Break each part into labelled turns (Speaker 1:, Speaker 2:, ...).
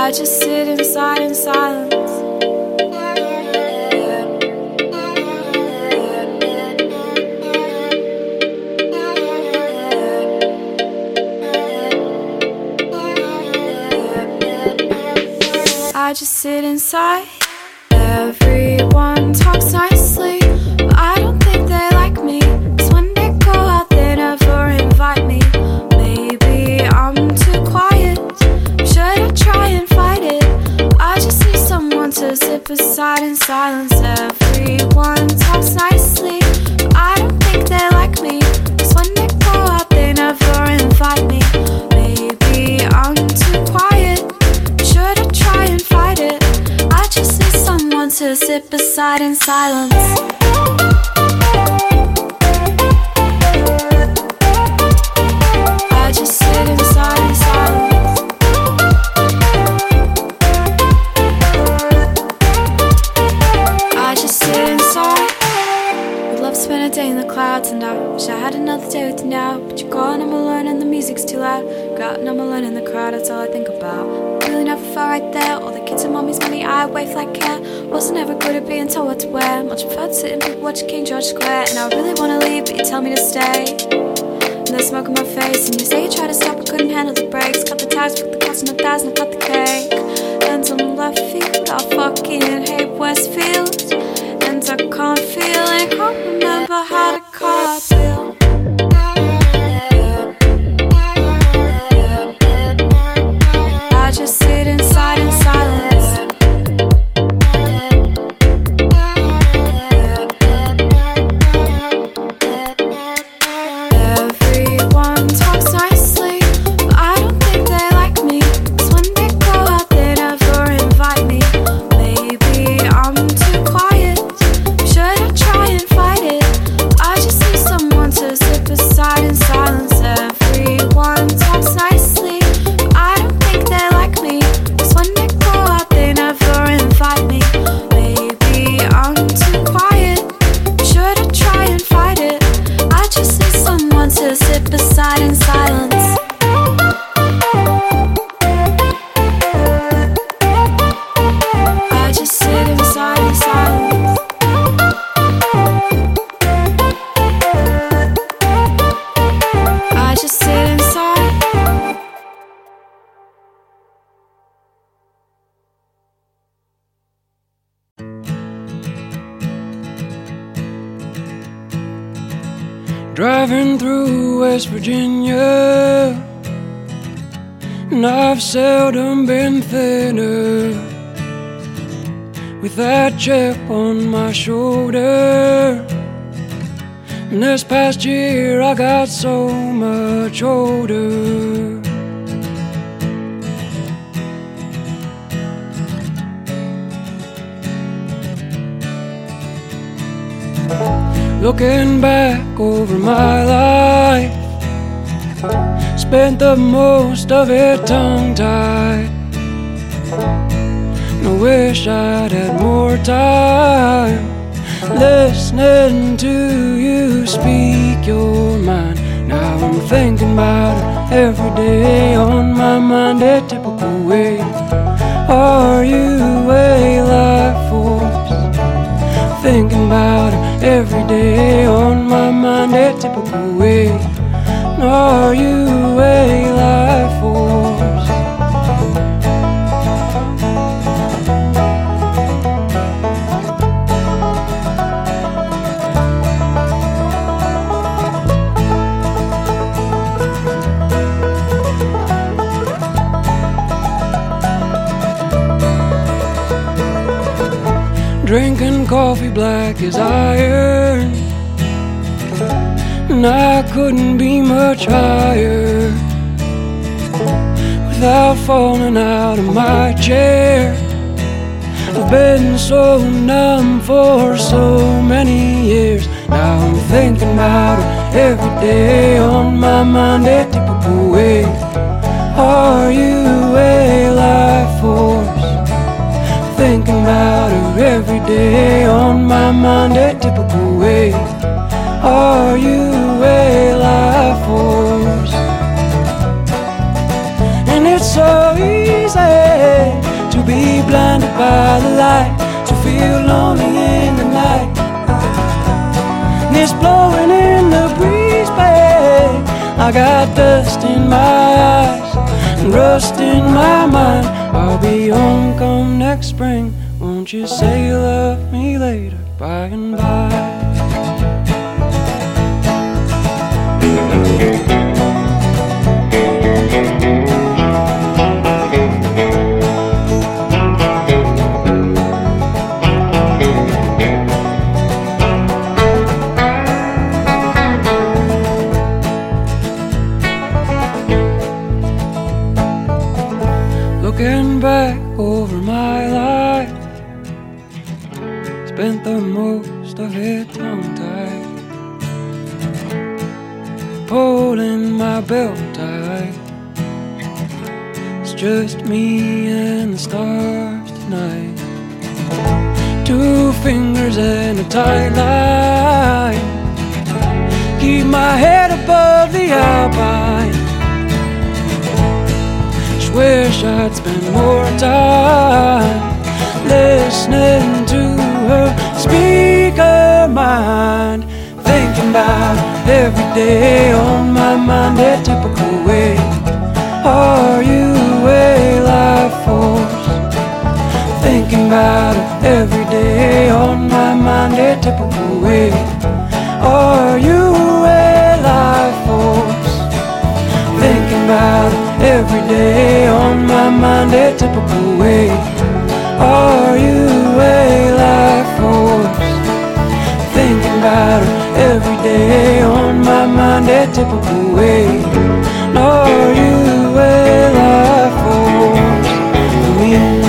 Speaker 1: I just sit inside in silence. I just sit inside. Everyone talks nicely, but I don't think they like me. 'Cause when they go out, they never invite me. Maybe I'm too quiet. Should I try and fight it? I just need someone to sit beside in silence. Everyone talks nicely, but I don't think they like me. 'Cause when they go out, they never invite me. Maybe I'm too quiet. Should I try and fight it? I just need someone to sit beside in silence. I just sit inside in silence. I just sit inside. Would love to spend a day in the clouds, and I wish I had another day with you now. But you're gone, I'm alone, and the music's too loud. Go out and I'm alone in the crowd, that's all I think about. Really never felt right there. All the kids and mommy's money, I wave like cat. Wasn't ever good at being told what to wear. Much preferred sitting people watching King George Square. And I really wanna leave, but you tell me to stay. And there's smoke in my face, and you say you tried to stop, but couldn't handle the brakes. Cut the tires, put the cost on 1,000, cut the cake. And on left field, I fucking hate Westfield. And I can't feel and can't remember how to cartwheel. I just sit inside in silence. Everyone talks nicely, but I don't think they like me. 'Cause when they go out, they never invite me. Maybe I'm too quiet. Should I try and fight it? I just need someone to sit beside in silence. Everyone talks nicely, but I don't think they like me. 'Cause when they go out, they never invite me. Maybe I'm too quiet. Should I try and fight it? I just need someone to sit beside in silence. I just sit inside in silence. I just sit inside.
Speaker 2: Driving through West Virginia, and I've seldom been thinner. With that chip on my shoulder, and this past year I got so much older. Looking back over my life, spent the most of it tongue-tied. And I wish I'd had more time listening to you speak your mind. Now I'm thinking about it every day, on my mind a typical way. Are you a life force? Thinking about it every day, on my mind a typical way. Are you a life force? Drinking coffee black as iron, and I couldn't be much higher without falling out of my chair. I've been so numb for so many years. Now I'm thinking about it every day, on my mind a typical way. Are you a life force? Thinking about her every day, on my mind a typical way. Are you a life force? And it's so easy by the light to feel lonely in the night. And it's blowing in the breeze, babe. I got dust in my eyes and rust in my mind. I'll be home come next spring. Won't you say you love me later, by and by? Looking back over my life, spent the most of it tongue-tied, pulling my belt tight. It's just me and the stars tonight. 2 fingers and a tight line, keep my head above the alpine. Wish I'd spend more time listening to her speaker mind, thinking about every day on my mind a typical way. Are you a life force? Thinking about it every day on my mind a typical way. Are you a life force? Thinking about it every day on my mind a typical way. Are you a life force? Thinking about it every day on my mind a typical way. Are you a life force for me?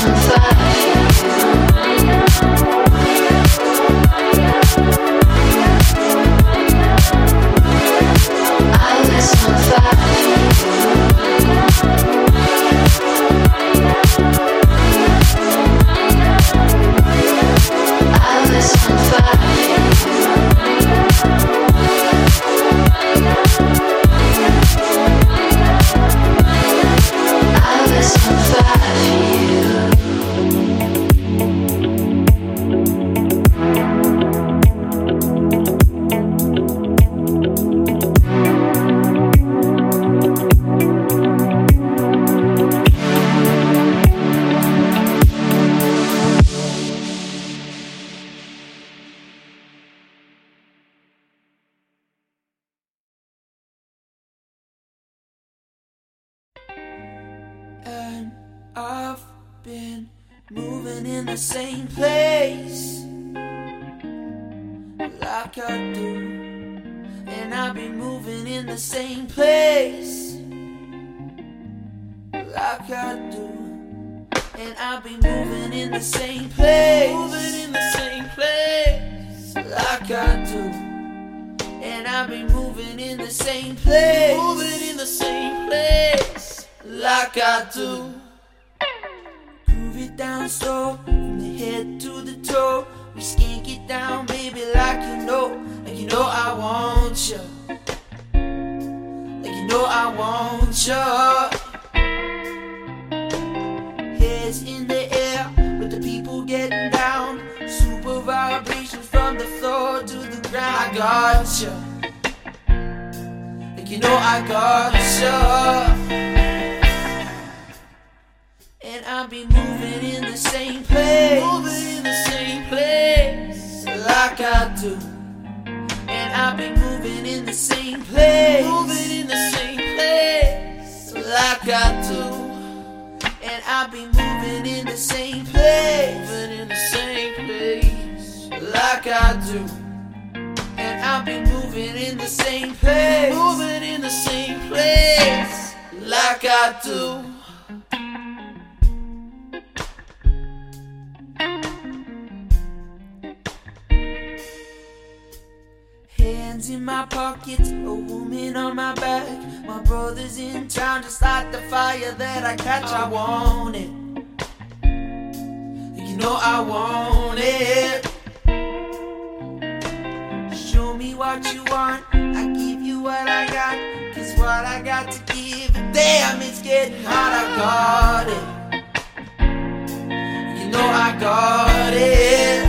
Speaker 3: And I've been moving in the same place like I do. And I've been moving in the same place like I do. And I've been moving in the same place, moving in the same place like I do. And I've been moving in the same place, moving in the same place like I do. Groove it down slow, from the head to the toe. We skank it down, baby, like you know I want you. Like you know I want you. Heads in the air, with the people getting down. Super vibrations from the floor to the ground. I got you. Like you know I got you. And I've been moving in the same place, moving in the same place like I do. And I've been moving in the same place, moving in the same place like I do. And I've been moving in the same place, moving in the same place like I do. And I've been moving in the same place, moving in the same place like I do. Hands in my pockets, a woman on my back. My brother's in town, just like the fire that I catch. I want it. You know I want it. Show me what you want, I give you what I got. 'Cause what I got to give, damn, it's getting hot. I got it. You know I got it.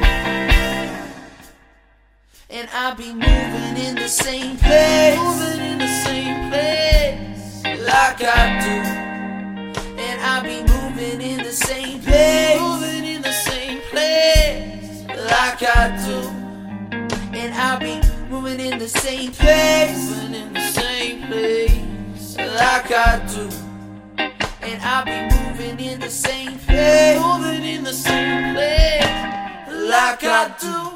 Speaker 3: And I'll be moving in the same place, moving in the same place like I do. And I'll be moving in the same place, moving in the same place like I do. And I'll be moving in the same place, moving in the same place like I do. And I'll be moving in the same place, moving in the same place like I do.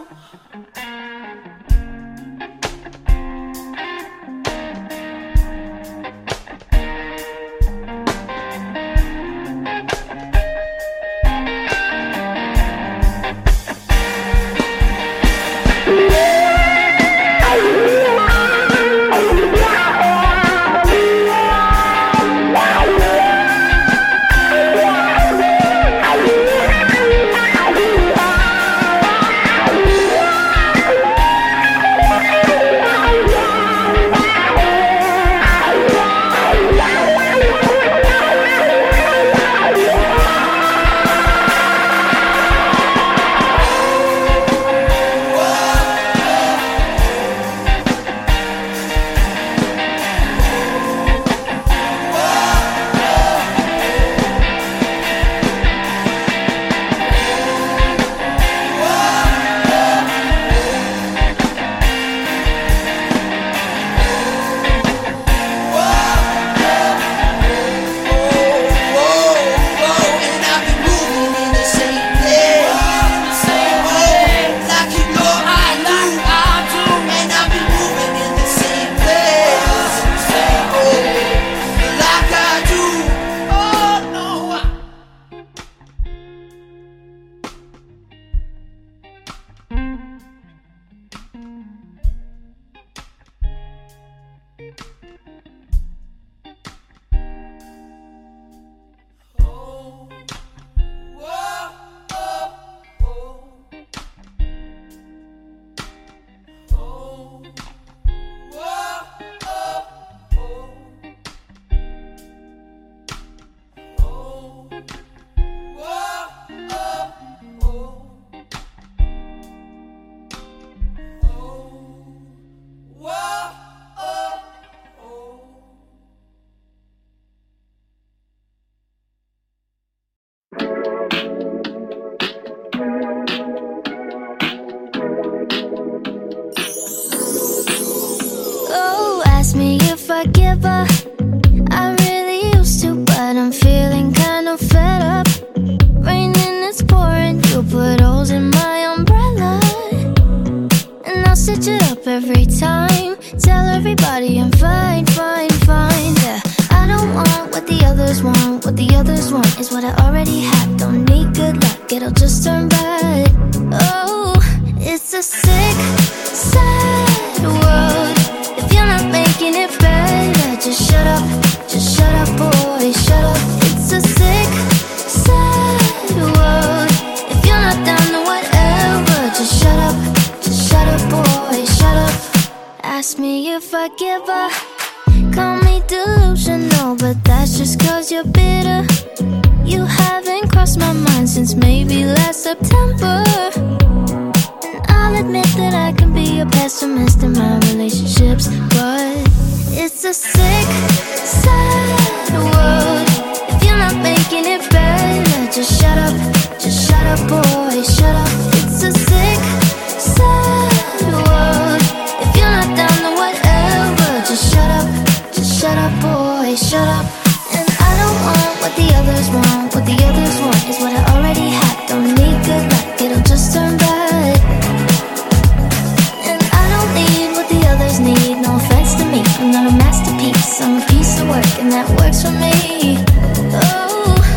Speaker 4: others want is what I already have. Don't need good luck, it'll just turn bad. Oh, it's a sick, sad world. If you're not making it better, just shut up, boy, shut up. It's a sick, sad world. If you're not down to whatever, just shut up, boy, shut up. Ask me if I give a. Call me delusional, but that's just cause you're bitter. You haven't crossed my mind since maybe last September. And I'll admit that I can be a pessimist in my relationships, but it's a sick, sad world. If you're not making it better, just shut up, boy, shut up. It's a sick, sad world. If you're not down to whatever, just shut up, boy, shut up. And I don't want what the others want. What the others want is what I already have. Don't need good luck, it'll just turn bad. And I don't need what the others need. No offense to me, I'm not a masterpiece. I'm a piece of work and that works for me. Oh.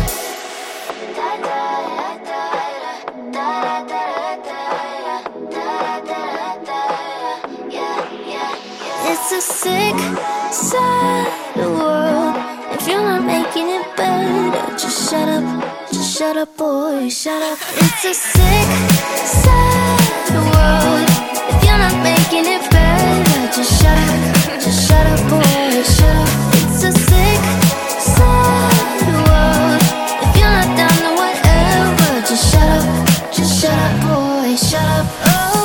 Speaker 4: It's a sick, sad world. If you're not making it better, just shut up, boy, shut up. It's a sick, sad world. If you're not making it better, just shut up, boy, shut up. It's a sick, sad world. If you're not down to whatever, just shut up, boy, shut up. Oh.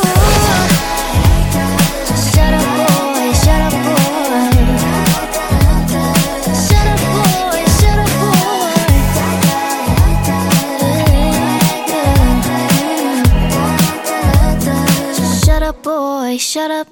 Speaker 4: Boy, shut up.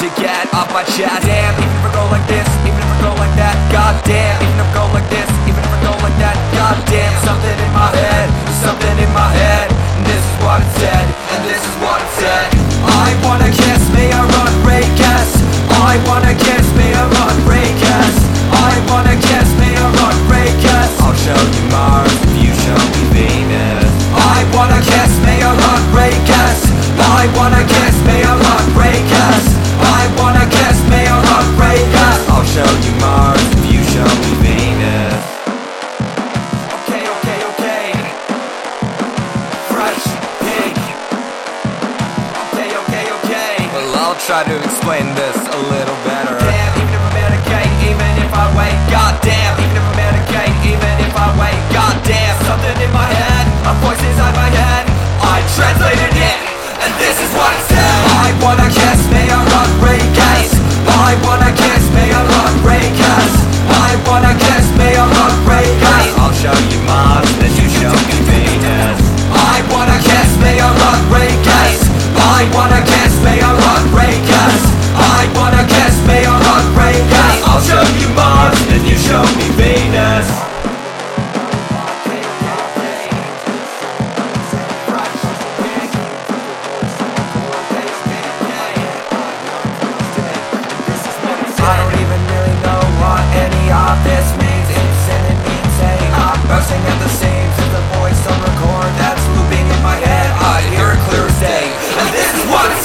Speaker 5: to get off my chest. Damn, even if I go like this, even if I go like that, goddamn, even if I go like this, even if I go like that, goddamn, something in my head, something in my head, and this is what it said, and this is what it said. I wanna kiss me a run, break us. I wanna kiss me a run, break us. I wanna kiss me a run, break us. I'll show you Mars if you show me Venus. I wanna kiss me a run, break us. I wanna kiss me a run, break us. I wanna kiss me a run, break us. I'll show you Mars if you show me Venus. Okay, okay, okay. Fresh pig. Okay, okay, okay. Well, I'll try to explain this a little better. Damn, even if I'm medicate, even if I wait, goddamn, even if I'm medicate, even if I wait, goddamn, something in my head, a voice inside my head, I translated it, and this is what it said. I wanna kiss me a run, break us. I wanna kiss me a run, break us. I wanna kiss me a run, break us. I'll show you Mars, then you show me Venus. I wanna kiss me a run, break us. I wanna kiss me a run, break us. I wanna kiss me a run, break us. I'll show you Mars, then you show me Venus. I don't even really know what any of this means. It's sending me insane. I'm bursting at the seams. There's a voice on record that's looping in my head. I hear it clear as day, and this is what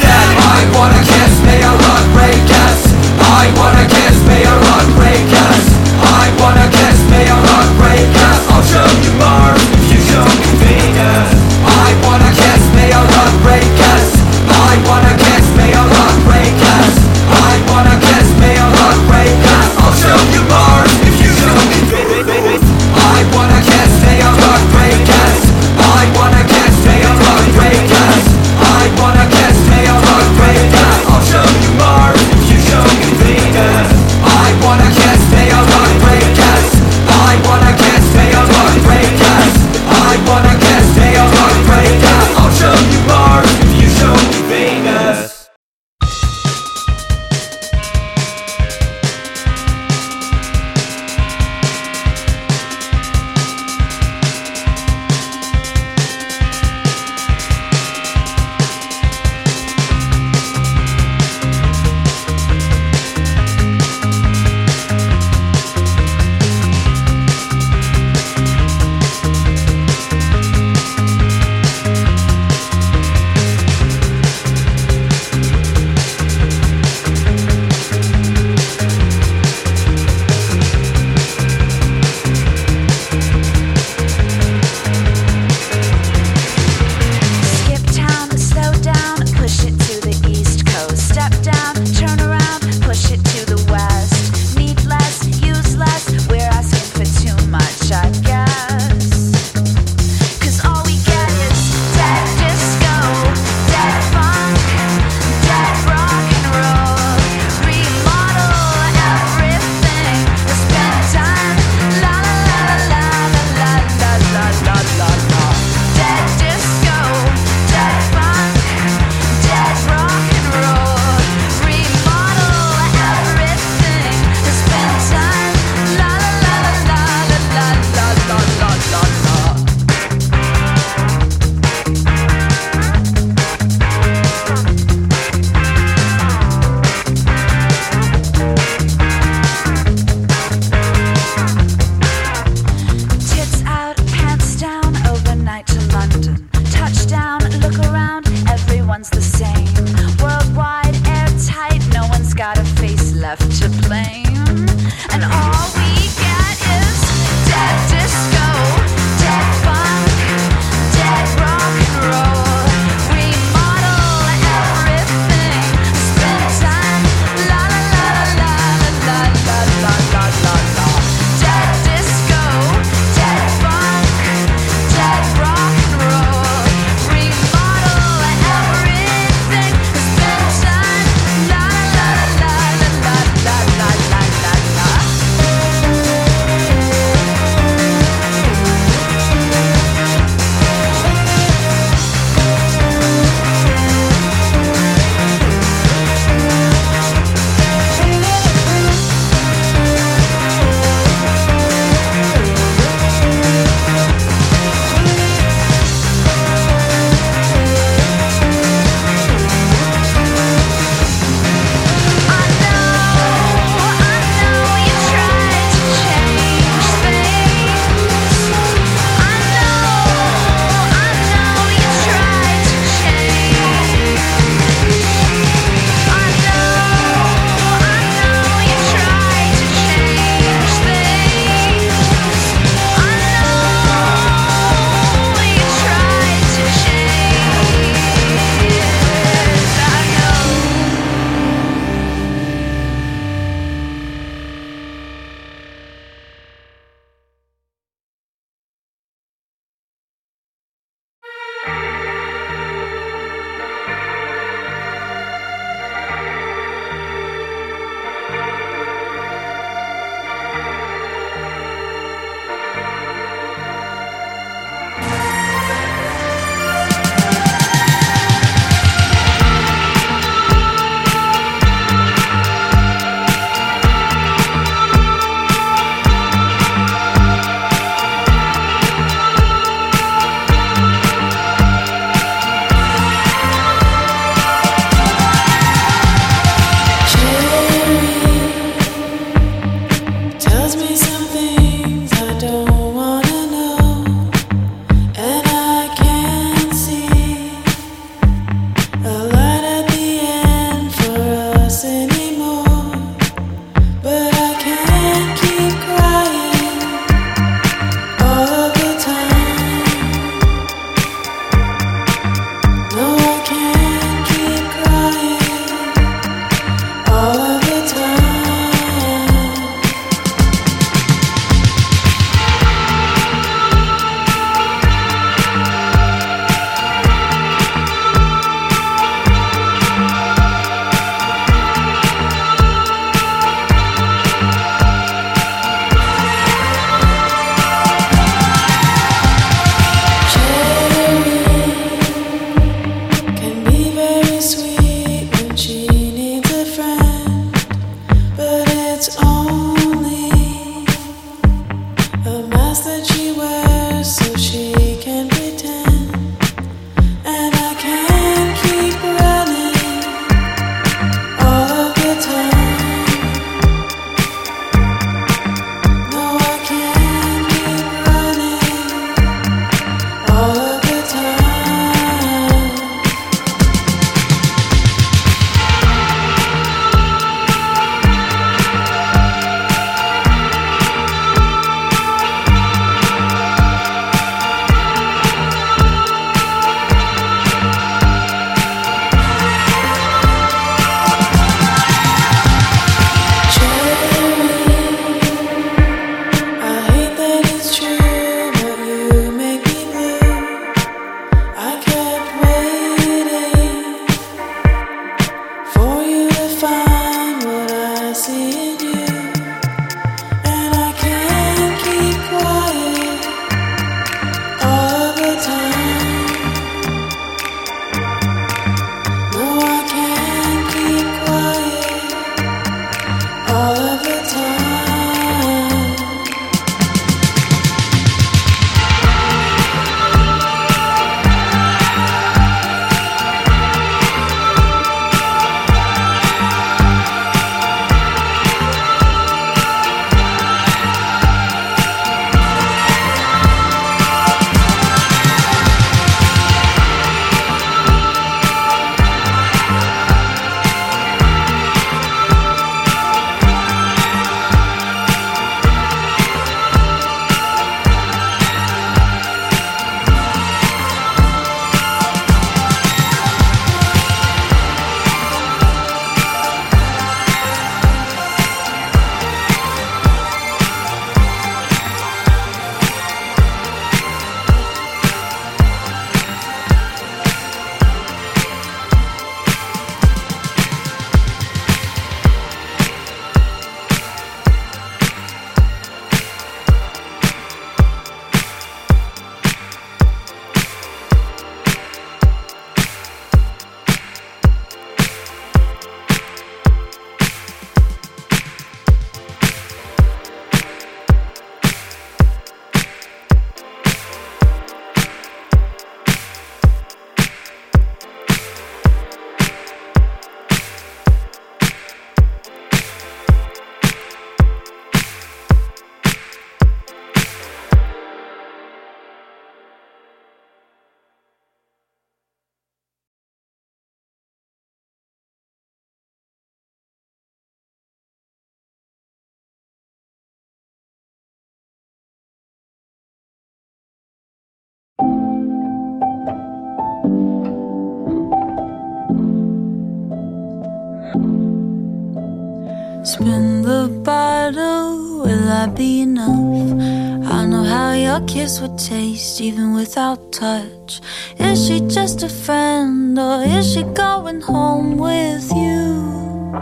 Speaker 1: spin the bottle, will I be enough? I know how your kiss would taste even without touch. Is she just a friend or is she going home with you?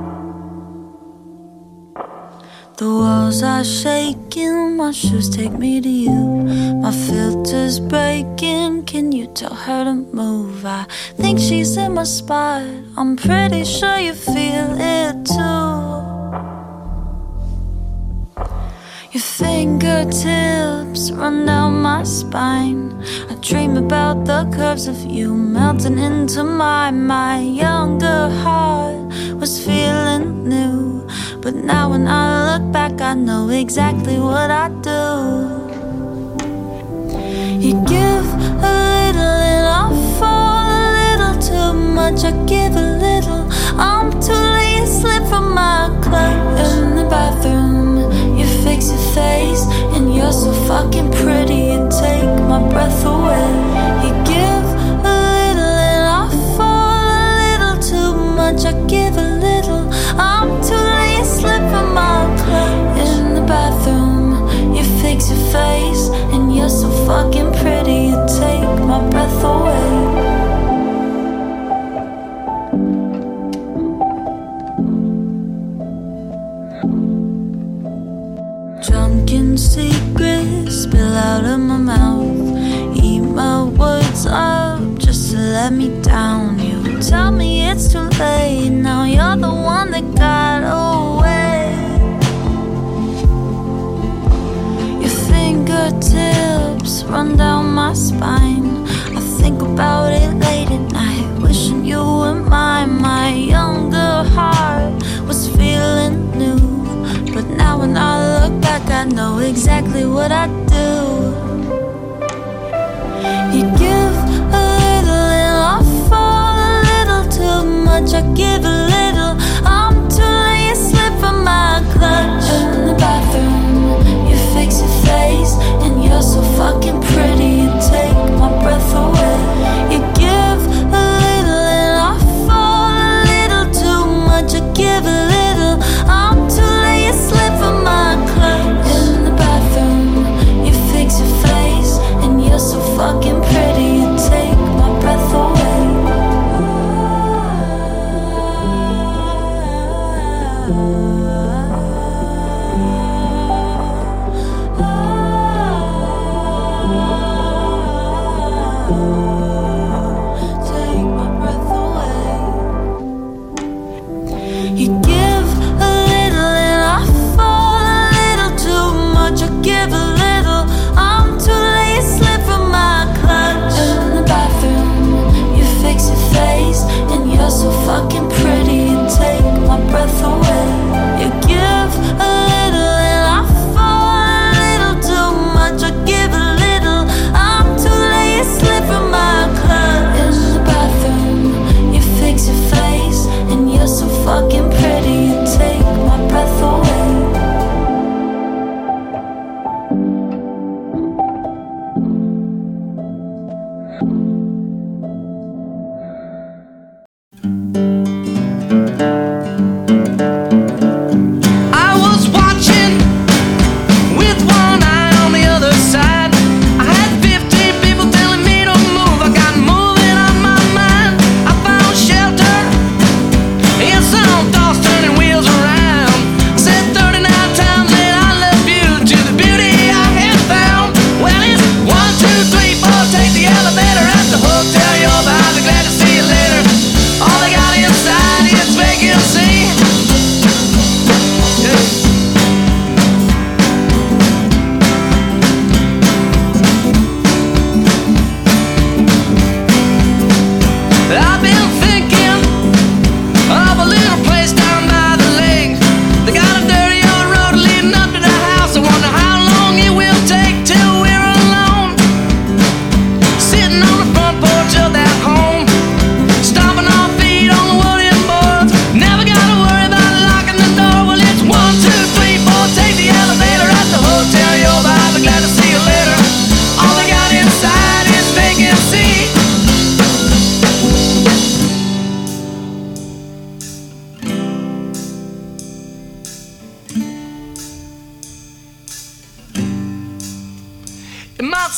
Speaker 1: The walls are shaking, my shoes take me to you. My filter's breaking, can you tell her to move? I think she's in my spot, I'm pretty sure you feel it too. Your fingertips run down my spine. I dream about the curves of you melting into mine. My younger heart was feeling new, but now when I look back I know exactly what I do. You give a little and I fall a little too much. I give a little, I'm too late, slip from my clutch. In the bathroom you fix your face and you're so fucking pretty, you take my breath away. You give a little and I fall a little too much. I give a little, I'm too late, slip from my clutch. In the bathroom you fix your face and you're so fucking pretty, you take my breath away. Drunken secrets spill out of my mouth. Eat my words up just to let me down. You tell me it's too late, now you're the one that got away. Your fingertips run down my spine. I think about it late at night, wishing you were mine. My younger heart was feeling new, but now when I look back I know exactly what I do. You give a little and I fall a little too much. I give a little, I'm too late, slip from my clutch. In the bathroom you fix your face and you're so fucking pretty, you take my breath away. You give a little and I fall a little too much. I give a little, I'm too late, slip from my clutch. In the bathroom you fix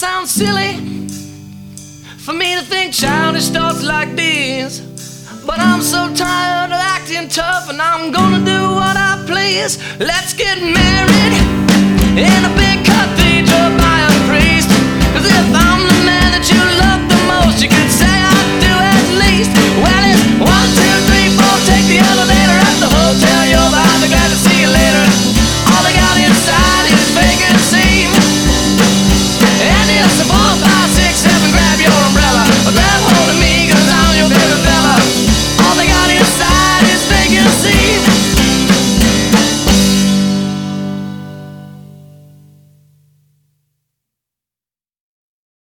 Speaker 3: sounds silly for me to think childish thoughts like these, but I'm so tired of acting tough, and I'm gonna do what I please. Let's get married in a big cathedral.